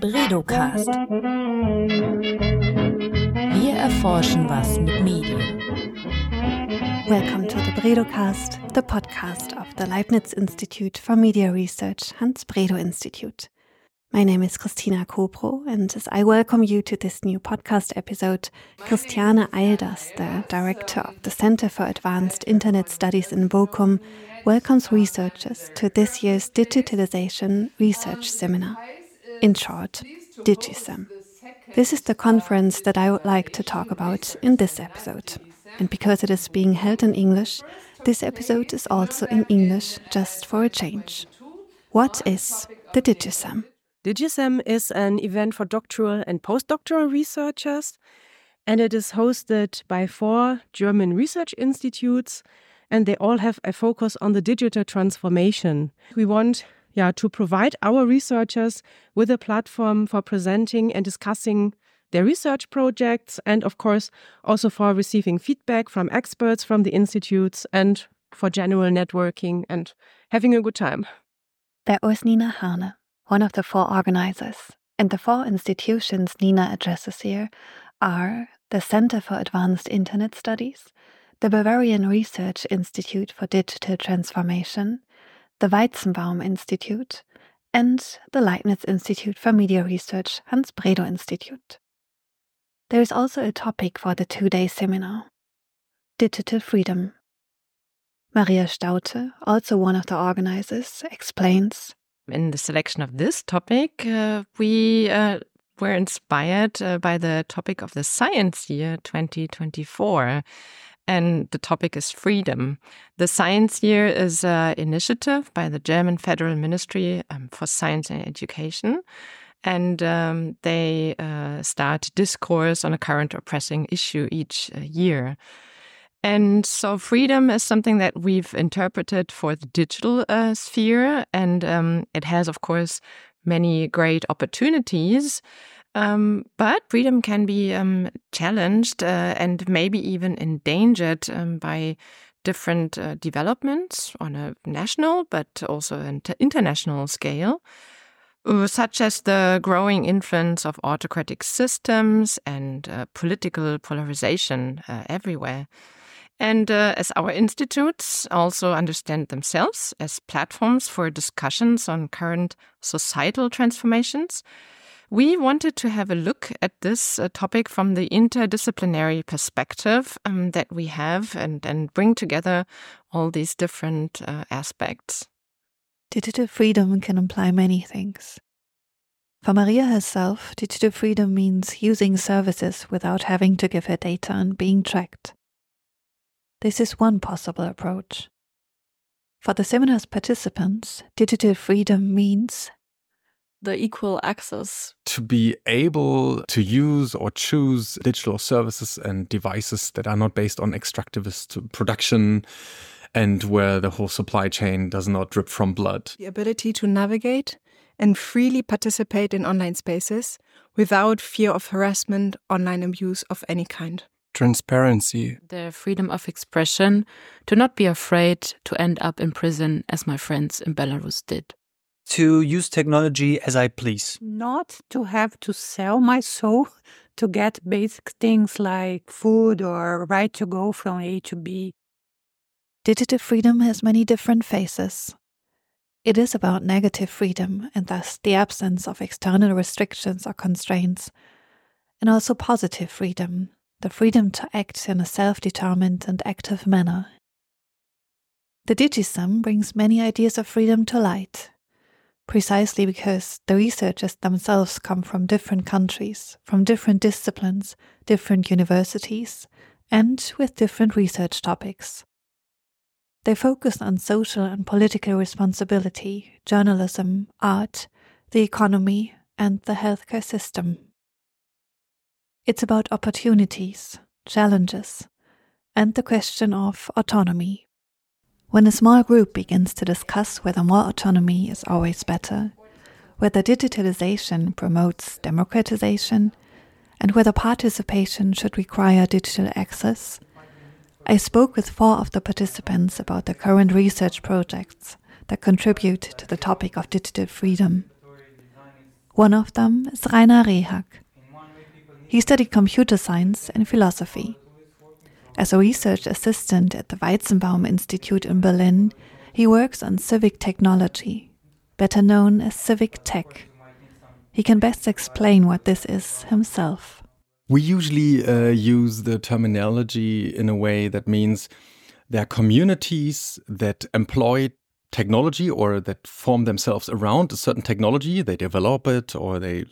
Bredocast. Wir erforschen was mit Medien. Welcome to the Bredocast, the podcast of the Leibniz Institute for Media Research, Hans Bredow Institute. My name is Christina Kobro, and as I welcome you to this new podcast episode, Christiane Eilders, the director of the Center for Advanced Internet Studies in Bochum, welcomes researchers to this year's Digitalization Research Seminar. In short, DigiSem. This is the conference that I would like to talk about in this episode. And because it is being held in English, this episode is also in English, just for a change. What is the DigiSem? DigiSem is an event for doctoral and postdoctoral researchers, and it is hosted by 4 German research institutes, and they all have a focus on the digital transformation. We want to provide our researchers with a platform for presenting and discussing their research projects, and of course also for receiving feedback from experts from the institutes and for general networking and having a good time. That was Nina Hane, one of the 4 organizers. And the 4 institutions Nina addresses here are the Center for Advanced Internet Studies, the Bavarian Research Institute for Digital Transformation, the Weizenbaum Institute, and the Leibniz Institute for Media Research, Hans Bredow Institute. There is also a topic for the 2-day seminar: digital freedom. Maria Staudte, also one of the organizers, explains. In the selection of this topic, we were inspired by the topic of the Science Year 2024. And the topic is freedom. The Science Year is an initiative by the German Federal Ministry for Science and Education. And they start discourse on a current or pressing issue each year. And so freedom is something that we've interpreted for the digital sphere. And it has, of course, many great opportunities. But freedom can be challenged and maybe even endangered by different developments on a national but also an international scale, such as the growing influence of autocratic systems and political polarization everywhere. And as our institutes also understand themselves as platforms for discussions on current societal transformations, we wanted to have a look at this topic from the interdisciplinary perspective that we have and bring together all these different aspects. Digital freedom can imply many things. For Maria herself, digital freedom means using services without having to give her data and being tracked. This is one possible approach. For the seminar's participants, digital freedom means the equal access. To be able to use or choose digital services and devices that are not based on extractivist production and where the whole supply chain does not drip from blood. The ability to navigate and freely participate in online spaces without fear of harassment, online abuse of any kind. Transparency. The freedom of expression, to not be afraid to end up in prison as my friends in Belarus did. To use technology as I please. Not to have to sell my soul to get basic things like food or right to go from A to B. Digital freedom has many different faces. It is about negative freedom and thus the absence of external restrictions or constraints, and also positive freedom, the freedom to act in a self-determined and active manner. The DigiSem brings many ideas of freedom to light, precisely because the researchers themselves come from different countries, from different disciplines, different universities, and with different research topics. They focus on social and political responsibility, journalism, art, the economy, and the healthcare system. It's about opportunities, challenges, and the question of autonomy. When a small group begins to discuss whether more autonomy is always better, whether digitalization promotes democratization, and whether participation should require digital access, I spoke with 4 of the participants about the current research projects that contribute to the topic of digital freedom. One of them is Rainer Rehag. He studied computer science and philosophy. As a research assistant at the Weizenbaum Institute in Berlin, he works on civic technology, better known as civic tech. He can best explain what this is himself. We usually use the terminology in a way that means there are communities that employ technology or that form themselves around a certain technology. They develop it or they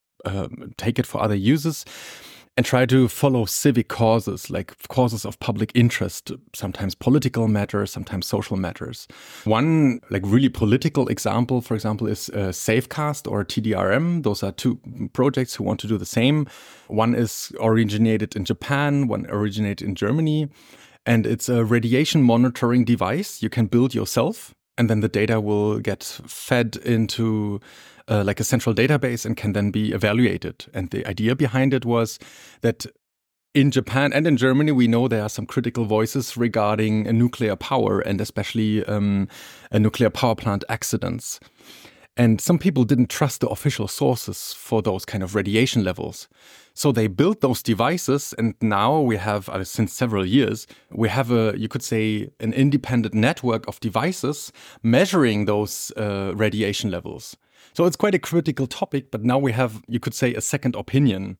take it for other uses and try to follow civic causes, like causes of public interest, sometimes political matters, sometimes social matters. One really political example, for example, is Safecast or TDRM. Those are two projects who want to do the same. One is originated in Japan, one originated in Germany. And it's a radiation monitoring device you can build yourself. And then the data will get fed into a central database and can then be evaluated. And the idea behind it was that in Japan and in Germany, we know there are some critical voices regarding nuclear power and especially nuclear power plant accidents. And some people didn't trust the official sources for those kind of radiation levels. So they built those devices, and now we have, since several years, we have you could say, an independent network of devices measuring those radiation levels. So it's quite a critical topic, but now we have, you could say, a second opinion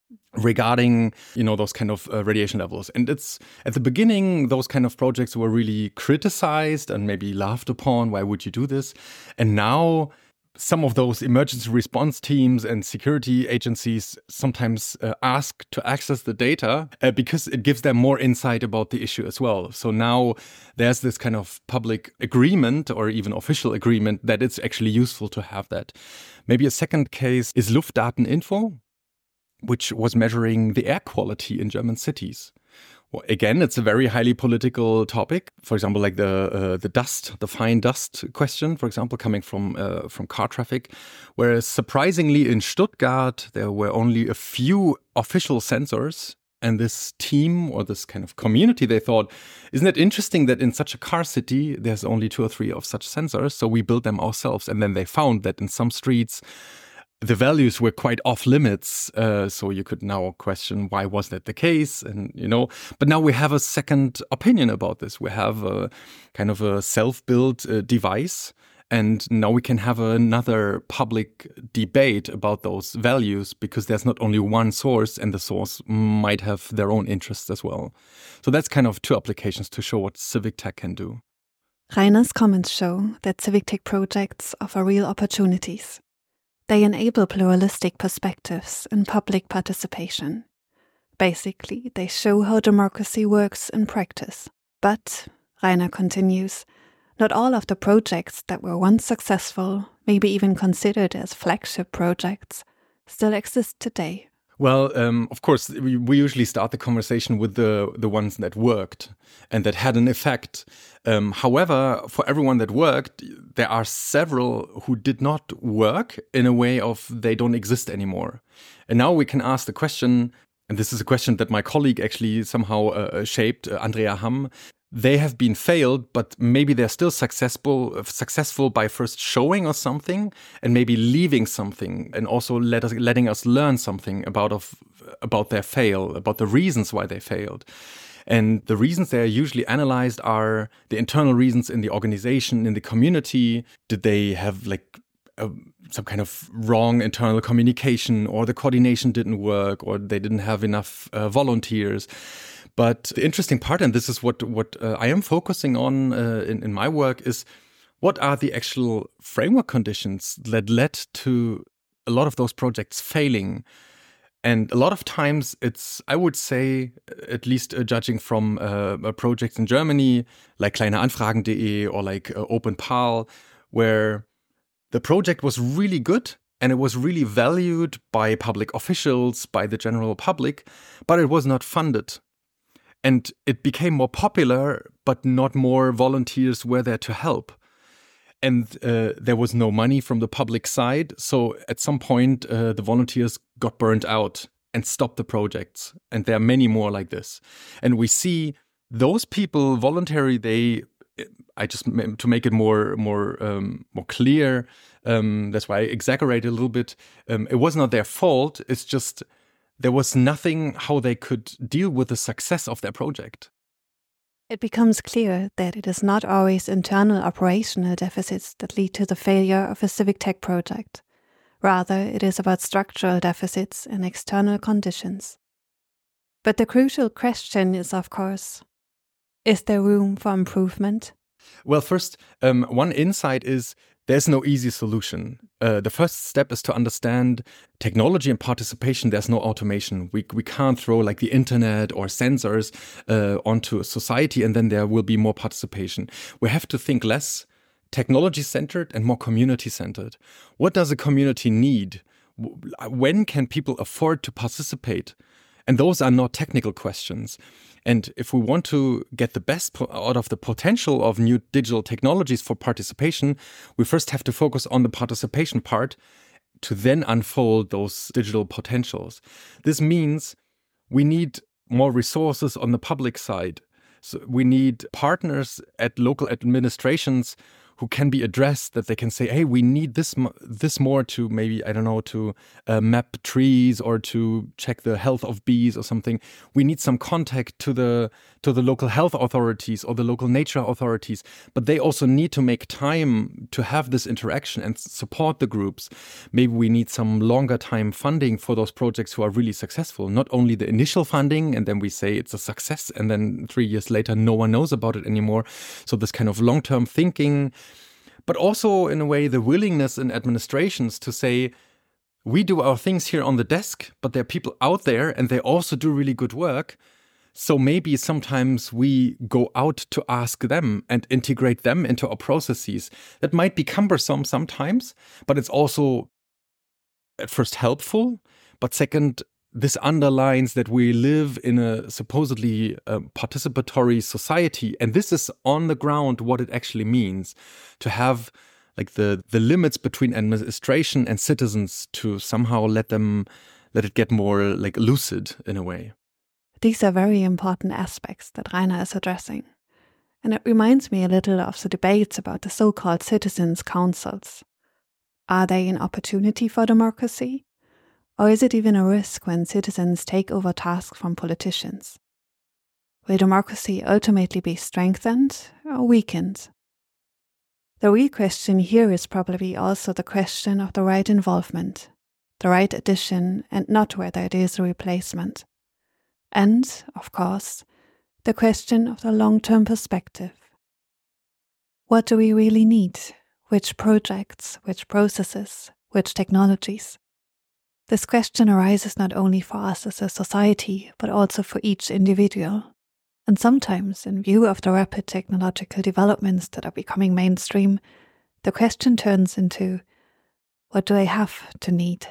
regarding, those kind of radiation levels. And it's at the beginning, those kind of projects were really criticized and maybe laughed upon. Why would you do this? And now some of those emergency response teams and security agencies sometimes ask to access the data because it gives them more insight about the issue as well. So now there's this kind of public agreement or even official agreement that it's actually useful to have that. Maybe a second case is Luftdateninfo, which was measuring the air quality in German cities. Well, again, it's a very highly political topic. For example, like the dust, the fine dust question, for example, coming from car traffic. Whereas surprisingly in Stuttgart, there were only a few official sensors. And this team or this kind of community, they thought, isn't it interesting that in such a car city, there's only 2 or 3 of such sensors? So we built them ourselves. And then they found that in some streets, the values were quite off limits. So you could now question, why was that the case? And, but now we have a second opinion about this. We have a kind of a self-built device. And now we can have another public debate about those values because there's not only one source and the source might have their own interests as well. So that's kind of 2 applications to show what civic tech can do. Rainer's comments show that civic tech projects offer real opportunities. They enable pluralistic perspectives and public participation. Basically, they show how democracy works in practice. But, Rainer continues, not all of the projects that were once successful, maybe even considered as flagship projects, still exist today. Well, of course, we usually start the conversation with the ones that worked and that had an effect. However, for everyone that worked, there are several who did not work in a way of they don't exist anymore. And now we can ask the question, and this is a question that my colleague actually somehow shaped, Andrea Hamm. They have been failed, but maybe they're still successful by first showing us something and maybe leaving something and also letting us learn something about their fail, about the reasons why they failed. And the reasons they are usually analyzed are the internal reasons in the organization, in the community. Did they have some kind of wrong internal communication, or the coordination didn't work, or they didn't have enough volunteers? But the interesting part, and this is what I am focusing on in my work, is what are the actual framework conditions that led to a lot of those projects failing? And a lot of times it's, I would say, at least judging from projects in Germany, like kleineanfragen.de or like OpenPAL, where the project was really good and it was really valued by public officials, by the general public, but it was not funded. And it became more popular, but not more volunteers were there to help. And there was no money from the public side. So at some point, the volunteers got burnt out and stopped the projects. And there are many more like this. And we see those people voluntarily, to make it more clear, That's why I exaggerate a little bit. It was not their fault. It's just there was nothing how they could deal with the success of their project. It becomes clear that it is not always internal operational deficits that lead to the failure of a civic tech project. Rather, it is about structural deficits and external conditions. But the crucial question is, of course, is there room for improvement? Well, first, one insight is there's no easy solution. The first step is to understand technology and participation. There's no automation. We can't throw like the internet or sensors onto a society and then there will be more participation. We have to think less technology-centered and more community-centered. What does a community need? When can people afford to participate? And those are not technical questions. And if we want to get the best out of the potential of new digital technologies for participation, we first have to focus on the participation part to then unfold those digital potentials. This means we need more resources on the public side. So we need partners at local administrations who can be addressed, that they can say, hey, we need this more to maybe, I don't know, to map trees or to check the health of bees or something. We need some contact to the local health authorities or the local nature authorities. But they also need to make time to have this interaction and support the groups. Maybe we need some longer time funding for those projects who are really successful. Not only the initial funding, and then we say it's a success, and then 3 years later, no one knows about it anymore. So this kind of long-term thinking, but also, in a way, the willingness in administrations to say, we do our things here on the desk, but there are people out there and they also do really good work. So maybe sometimes we go out to ask them and integrate them into our processes. That might be cumbersome sometimes, but it's also at first helpful. But second, this underlines that we live in a supposedly participatory society. And this is on the ground what it actually means to have like the limits between administration and citizens to somehow let it get more like lucid in a way. These are very important aspects that Rainer is addressing. And it reminds me a little of the debates about the so-called citizens' councils. Are they an opportunity for democracy? Or is it even a risk when citizens take over tasks from politicians? Will democracy ultimately be strengthened or weakened? The real question here is probably also the question of the right involvement, the right addition, and not whether it is a replacement. And, of course, the question of the long-term perspective. What do we really need? Which projects, which processes, which technologies? This question arises not only for us as a society, but also for each individual. And sometimes, in view of the rapid technological developments that are becoming mainstream, the question turns into, what do I have to need?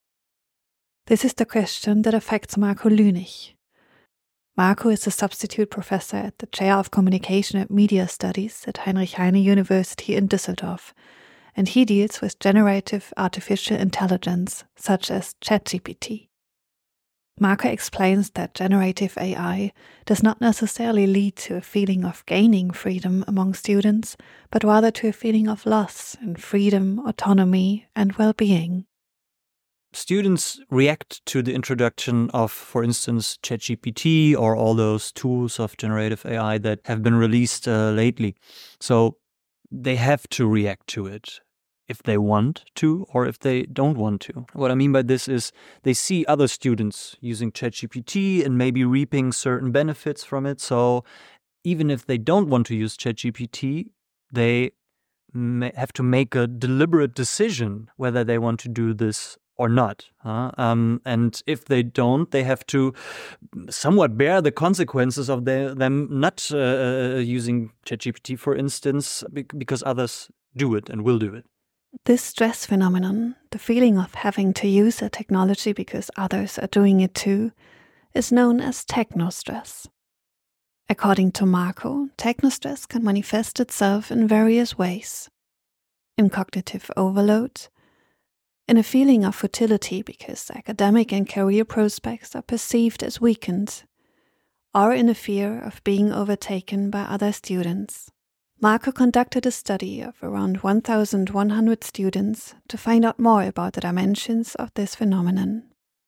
This is the question that affects Marco Lünig. Marco is a substitute professor at the Chair of Communication and Media Studies at Heinrich Heine University in Düsseldorf, and he deals with generative artificial intelligence, such as ChatGPT. Marco explains that generative AI does not necessarily lead to a feeling of gaining freedom among students, but rather to a feeling of loss in freedom, autonomy, and well-being. Students react to the introduction of, for instance, ChatGPT or all those tools of generative AI that have been released lately. So they have to react to it if they want to or if they don't want to. What I mean by this is they see other students using ChatGPT and maybe reaping certain benefits from it. So even if they don't want to use ChatGPT, they have to make a deliberate decision whether they want to do this or not. And if they don't, they have to somewhat bear the consequences of them not using ChatGPT, for instance, because others do it and will do it. This stress phenomenon, the feeling of having to use a technology because others are doing it too, is known as technostress. According to Marco, technostress can manifest itself in various ways. In cognitive overload, in a feeling of futility because academic and career prospects are perceived as weakened, or in a fear of being overtaken by other students. Marco conducted a study of around 1,100 students to find out more about the dimensions of this phenomenon.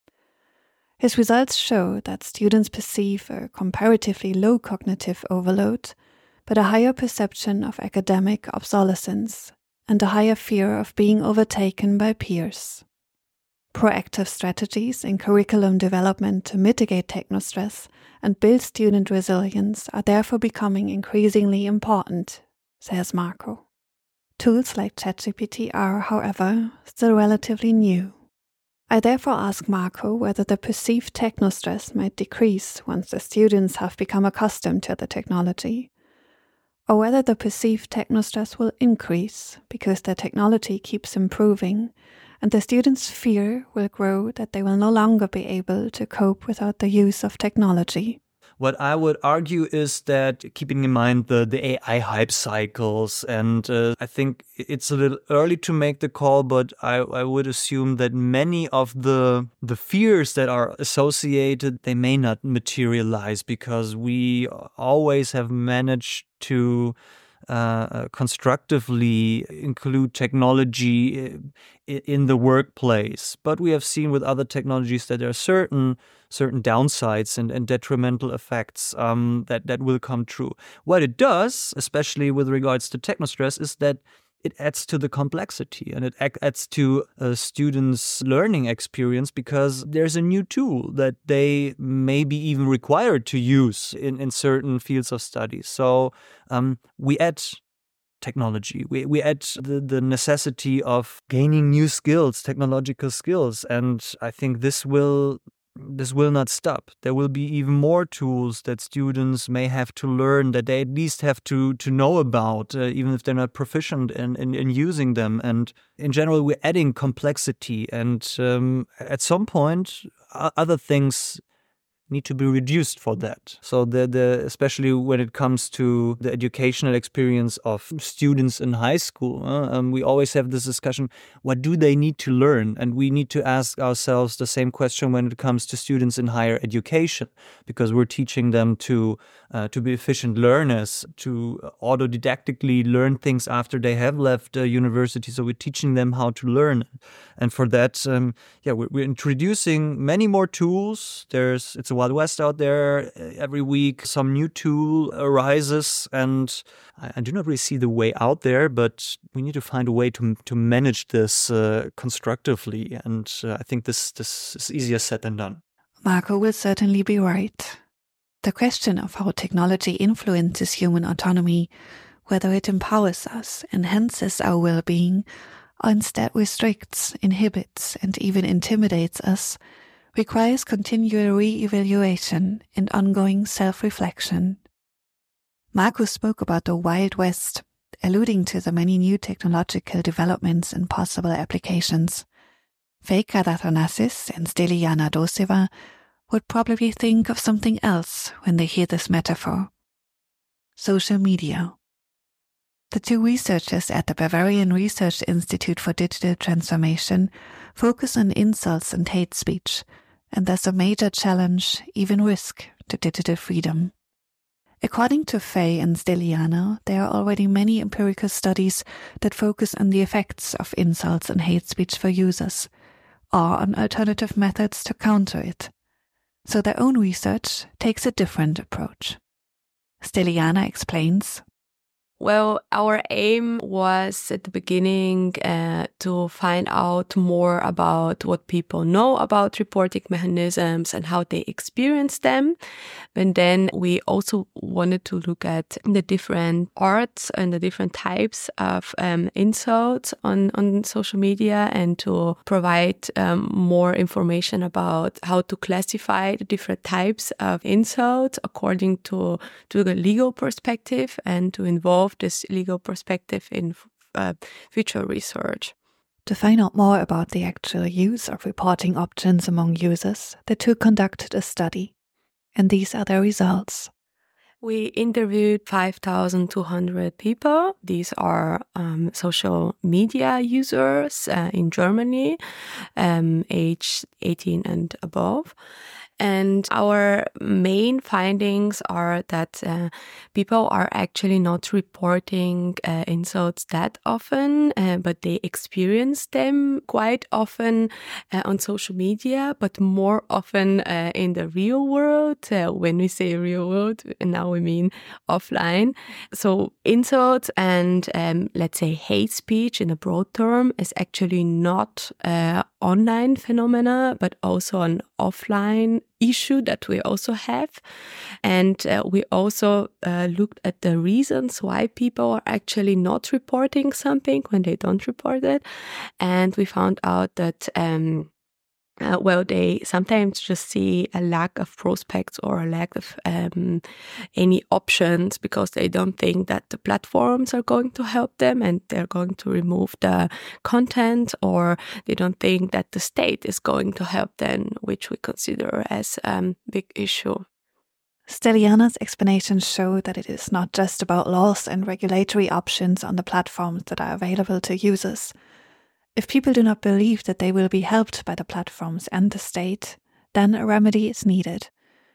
His results show that students perceive a comparatively low cognitive overload, but a higher perception of academic obsolescence and a higher fear of being overtaken by peers. Proactive strategies in curriculum development to mitigate technostress and build student resilience are therefore becoming increasingly important, says Marco. Tools like ChatGPT are, however, still relatively new. I therefore ask Marco whether the perceived technostress might decrease once the students have become accustomed to the technology, or whether the perceived technostress will increase because the technology keeps improving and the students' fear will grow that they will no longer be able to cope without the use of technology. What I would argue is that, keeping in mind the AI hype cycles, and I think it's a little early to make the call, but I would assume that many of the fears that are associated, they may not materialize because we always have managed to constructively include technology in the workplace. But we have seen with other technologies that there are certain downsides and detrimental effects that will come true. What it does, especially with regards to technostress, is that it adds to the complexity and it adds to a student's learning experience because there's a new tool that they may be even required to use in certain fields of study. So we add technology. We add the necessity of gaining new skills, technological skills. And I think this will not stop. There will be even more tools that students may have to learn, that they at least have to know about, even if they're not proficient in using them. And in general, we're adding complexity. And at some point, other things need to be reduced for that. So especially when it comes to the educational experience of students in high school, we always have this discussion, what do they need to learn? And we need to ask ourselves the same question when it comes to students in higher education, because we're teaching them to be efficient learners, to autodidactically learn things after they have left university. So we're teaching them how to learn. And for that, we're introducing many more tools. It's a Wild West out there. Every week, some new tool arises, and I do not really see the way out there, but we need to find a way to manage this constructively. And I think this is easier said than done. Marco will certainly be right. The question of how technology influences human autonomy, whether it empowers us, enhances our well-being, or instead restricts, inhibits, and even intimidates us, requires continual re-evaluation and ongoing self-reflection. Marco spoke about the Wild West, alluding to the many new technological developments and possible applications. Fejka Rathanasis and Steliana Doseva would probably think of something else when they hear this metaphor. Social media. The two researchers at the Bavarian Research Institute for Digital Transformation focus on insults and hate speech, and thus a major challenge, even risk, to digital freedom. According to Fey and Steliana, there are already many empirical studies that focus on the effects of insults and hate speech for users, or on alternative methods to counter it. So their own research takes a different approach. Steliana explains. Well, our aim was at the beginning to find out more about what people know about reporting mechanisms and how they experience them. And then we also wanted to look at the different arts and the different types of insults on social media and to provide more information about how to classify the different types of insults according to the legal perspective and to involve this legal perspective in future research. To find out more about the actual use of reporting options among users, the two conducted a study. And these are their results. We interviewed 5,200 people. These are social media users in Germany, aged 18 and above. And our main findings are that people are actually not reporting insults that often, but they experience them quite often on social media, but more often in the real world. When we say real world, now we mean offline. So insults and let's say hate speech in a broad term is actually not online phenomena, but also an offline issue that we also have. And we also looked at the reasons why people are actually not reporting something when they don't report it. And we found out that they sometimes just see a lack of prospects or a lack of any options because they don't think that the platforms are going to help them and they're going to remove the content, or they don't think that the state is going to help them, which we consider as a big issue. Steliana's explanations show that it is not just about laws and regulatory options on the platforms that are available to users. If people do not believe that they will be helped by the platforms and the state, then a remedy is needed.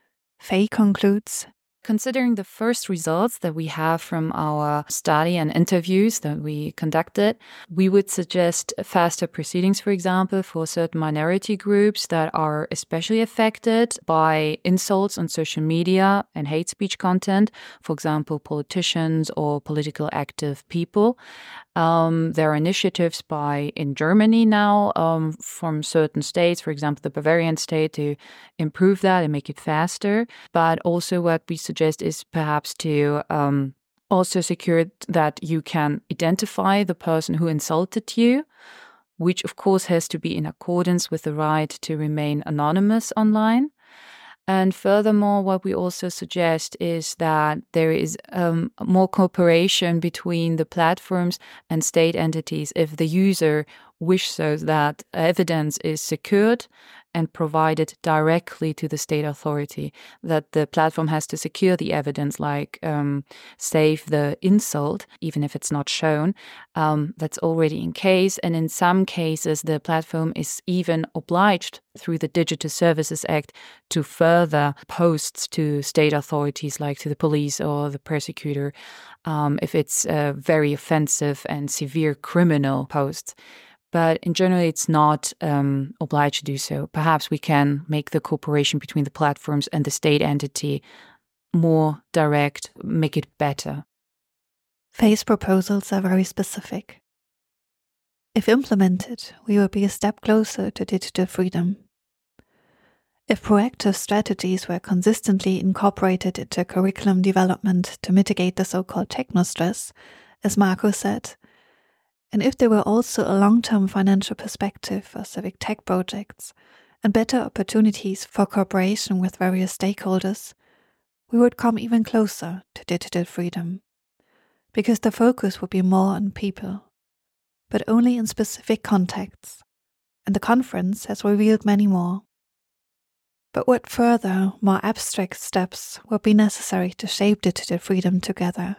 Faye concludes, considering the first results that we have from our study and interviews that we conducted, we would suggest faster proceedings, for example, for certain minority groups that are especially affected by insults on social media and hate speech content, for example, politicians or political active people. There are initiatives in Germany now from certain states, for example, the Bavarian state, to improve that and make it faster. But also what we suggest is perhaps to also secure that you can identify the person who insulted you, which of course has to be in accordance with the right to remain anonymous online. And furthermore, what we also suggest is that there is more cooperation between the platforms and state entities if the user wishes so that evidence is secured and provided directly to the state authority, that the platform has to secure the evidence, like save the insult, even if it's not shown. That's already in case. And in some cases, the platform is even obliged through the Digital Services Act to further posts to state authorities, like to the police or the prosecutor, if it's very offensive and severe criminal posts. But in general, it's not obliged to do so. Perhaps we can make the cooperation between the platforms and the state entity more direct, make it better. Faye's proposals are very specific. If implemented, we will be a step closer to digital freedom. If proactive strategies were consistently incorporated into curriculum development to mitigate the so-called techno-stress, as Marco said, and if there were also a long-term financial perspective for civic tech projects and better opportunities for cooperation with various stakeholders, we would come even closer to digital freedom. Because the focus would be more on people, but only in specific contexts, and the conference has revealed many more. But what further, more abstract steps will be necessary to shape digital freedom together?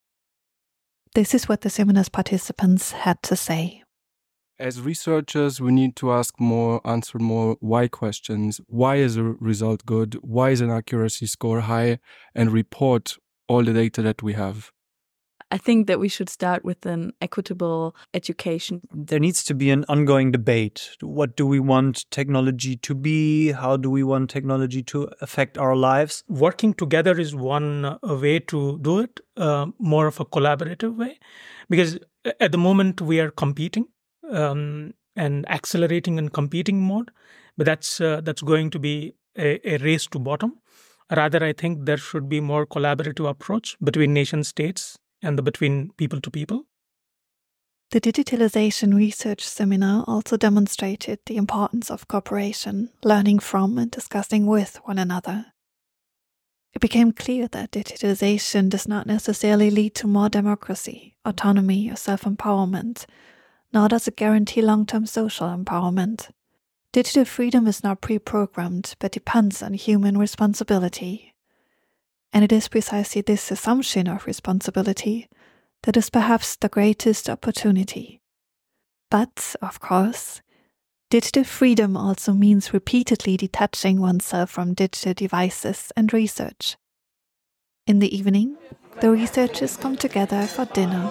This is what the seminar's participants had to say. As researchers, we need to answer more why questions. Why is a result good? Why is an accuracy score high? And report all the data that we have. I think that we should start with an equitable education. There needs to be an ongoing debate. What do we want technology to be? How do we want technology to affect our lives? Working together is one way to do it, more of a collaborative way. Because at the moment we are competing and accelerating in competing mode. But that's going to be a race to bottom. Rather, I think there should be more collaborative approach between nation states and between people to people. The digitalization research seminar also demonstrated the importance of cooperation, learning from and discussing with one another. It became clear that digitalization does not necessarily lead to more democracy, autonomy, or self-empowerment, nor does it guarantee long-term social empowerment. Digital freedom is not pre-programmed, but depends on human responsibility. And it is precisely this assumption of responsibility that is perhaps the greatest opportunity. But, of course, Digital freedom also means repeatedly detaching oneself from digital devices and research. In the evening, the researchers come together for dinner.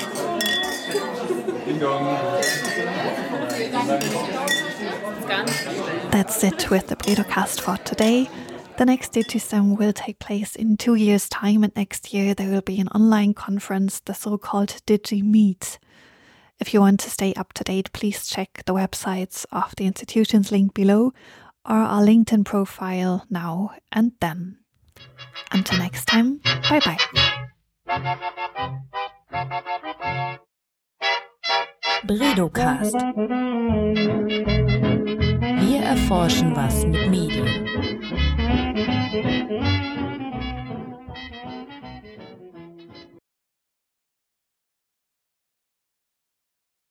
That's it with the Bredocast for today. The next Digisem will take place in 2 years' time, and next year there will be an online conference, the so-called DigiMeet. If you want to stay up to date, please check the websites of the institutions linked below or our LinkedIn profile now and then. Until next time, bye-bye. Bredocast. Wir erforschen was mit Medien.